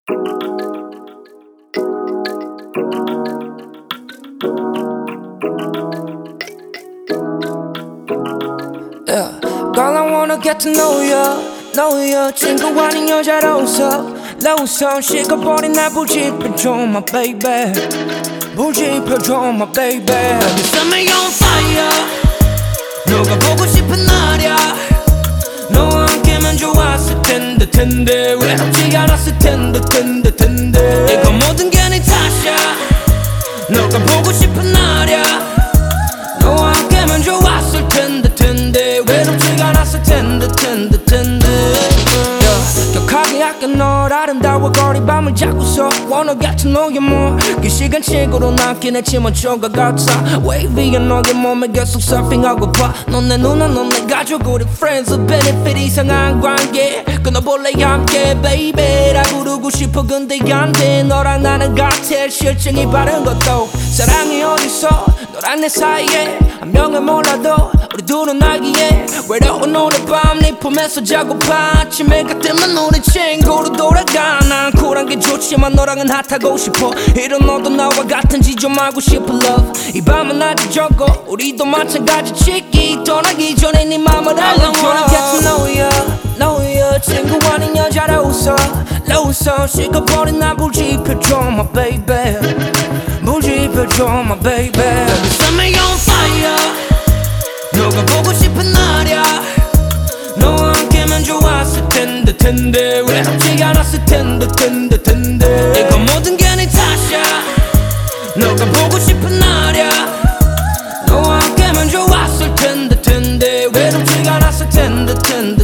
Yeah. Girl, I wanna get to know you 친구 아닌 여자로서 로서 식어버린 날 불지펴줘 my baby 불지펴줘 my baby You set me on fire 너가 보고 싶은 날이야 너와 함께면 좋았을 텐데 외롭지 않았을 텐데 이거 모든 게 네 탓이야 너가 보고 싶은 날이야 너와 함께면 좋았을 텐데 외롭지 않았을 텐데 격하게 아껴 널 아름다워 거리 밤을 잡고서 Wanna get to know you more 그 시간 친구로 남긴 했지만 조가 같아 Wave 위에 너의 몸에 계속 서핑하고 봐 넌 내 누나 넌 내 가족 우리 friends with benefit 이상한 관계 끊어볼래 함께 baby 라 부르고 싶어 근데 안돼 너랑 나는 같아 실증이 바른 것도 사랑이 어딨어 너랑 내 사이에 한 명은 몰라도 우리 둘은 알기에 외로운 오늘 밤 네 품에서 자고파 아침에 같으면 우리 친구로 돌아가 난 쿨한 게 좋지만 너랑은 핫하고 싶어 이런 너도 나와 같은지 좀 알고 싶어 love 이 밤은 아직 적어 우리도 마찬가지 치기 떠나기 전에 네 맘을 알려줘 I wanna get to know you 친구 아닌 여자로서 식어버린 날 불지펴줘 my baby 불지펴줘 my baby You set me on fire 너가 보고 싶은 날이야 너와 함께면 좋았을 텐데 외롭지 않았을 텐데 이거 모든 게 네 탓이야 너가 보고 싶은 날이야 너와 함께면 좋았을 텐데 외롭지 않았을 텐데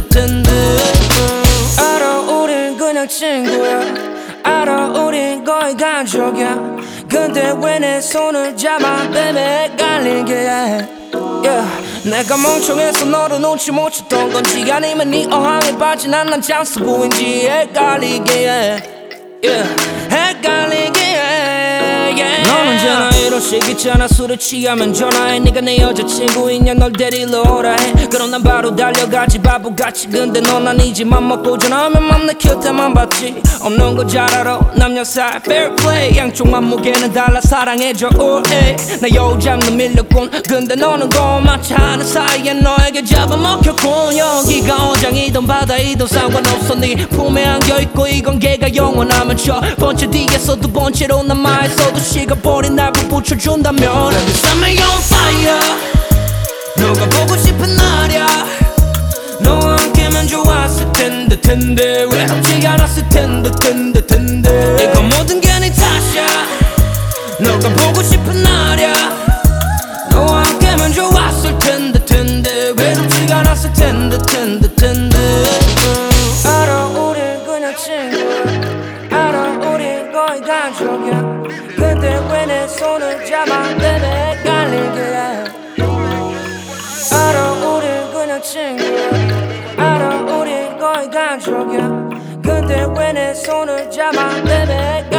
알아 우린 그냥 친구야 알아 우린 거의 가족이야 근데 왜 내 손을 잡아 baby 헷갈리게 해 Yeah. 내가 멍청해서 너를 놓지 못했던 건지 아니면 네 어항에 빠진 난 찬스 보인지 헷갈리게 해 yeah. 헷갈리게 해 yeah. 넌 언제나 이러식 있잖아 술을 취하면 전화해 네가 내 여자친구이냐 널 데리러 오라 해 그럼 난 바로 달려가지 바보같이 근데 넌 아니지 맘 먹고 전화하면 맘 내킬 때만 받지 없는 거 잘 알아 남녀 사이 fair play 양쪽 맘무게는 달라 사랑해줘 all day 나 여자는 밀렸군 근데 너는 고맙지 않은 사이에 너에게 잡아먹혔군 여기가 어장이든 바다이든 상관없어 네 품에 안겨있고 이 관계가 영원하면 첫 번째 뒤에서 두 번째로 남아있어도 식어버린 날 붙여준다면 You set me on fire 너가 보고 싶은 날이야 너와 함께면 좋았을 텐데 외롭지 않았을 텐데 이거 모든 게 네 탓이야 너가 보고 싶은 날이야 너와 함께면 좋았을 텐데 외롭지 않았을 텐데 알아 우린 그냥 친구야 알아 우린 거의 가족이야 근데 왜 내 손을 잡아 baby 헷갈리게 해 알아 우린 그냥 친구야 알아 우린 거의 가족이야 근데 왜 내 손을 잡아 baby